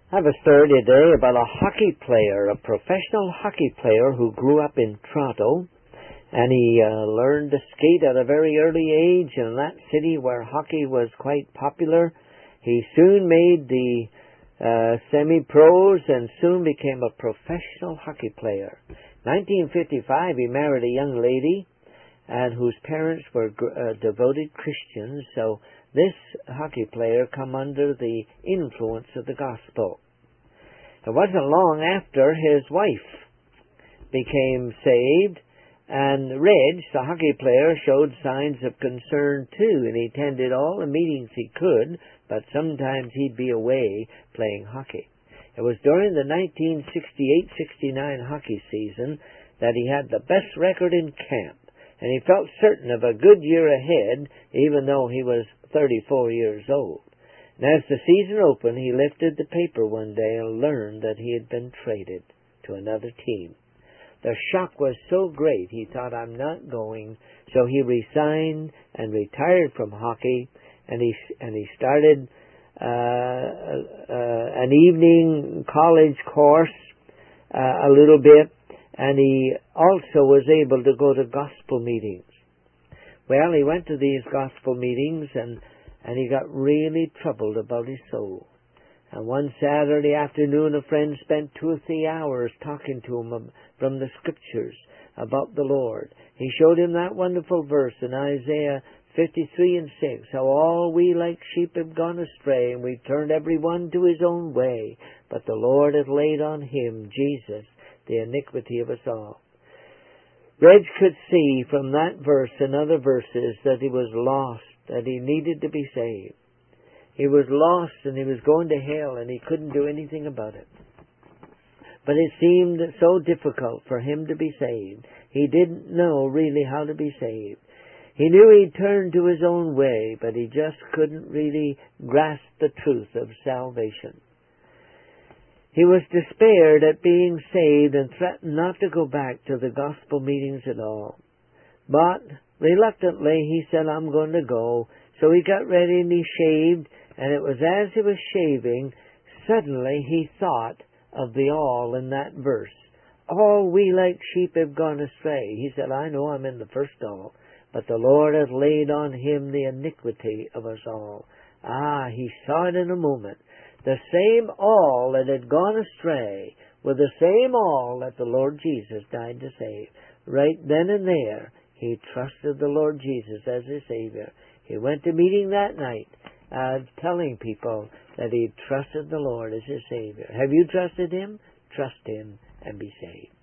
I have a story today about a hockey player, a professional hockey player who grew up in Toronto, and he learned to skate at a very early age in that city where hockey was quite popular. He soon made the semi-pros and soon became a professional hockey player. 1955, he married a young lady and whose parents were devoted Christians, so this hockey player come under the influence of the gospel. It wasn't long after his wife became saved, and Reg, the hockey player, showed signs of concern too, and he attended all the meetings he could, but sometimes he'd be away playing hockey. It was during the 1968-69 hockey season that he had the best record in camp, and he felt certain of a good year ahead, even though he was 34 years old. And as the season opened, he lifted the paper one day and learned that he had been traded to another team. The shock was so great, he thought, I'm not going. So he resigned and retired from hockey, and he started an evening college course a little bit, and he also was able to go to gospel meetings. Well, he went to these gospel meetings, and he got really troubled about his soul. And one Saturday afternoon, a friend spent 2 or 3 hours talking to him from the Scriptures about the Lord. He showed him that wonderful verse in Isaiah 53:6, how all we like sheep have gone astray, and we've turned every one to his own way. But the Lord hath laid on him, Jesus, the iniquity of us all. Reg could see from that verse and other verses that he was lost, that he needed to be saved. He was lost and he was going to hell, and he couldn't do anything about it. But it seemed so difficult for him to be saved. He didn't know really how to be saved. He knew he'd turned to his own way, but he just couldn't really grasp the truth of salvation. He was despaired at being saved and threatened not to go back to the gospel meetings at all. But reluctantly he said, I'm going to go. So he got ready and he shaved, and it was as he was shaving, suddenly he thought of the all in that verse. All we like sheep have gone astray. He said, I know I'm in the first all, but the Lord hath laid on him the iniquity of us all. He saw it in a moment. The same all that had gone astray were the same all that the Lord Jesus died to save. Right then and there, he trusted the Lord Jesus as his Savior. He went to meeting that night, telling people that he trusted the Lord as his Savior. Have you trusted him? Trust him and be saved.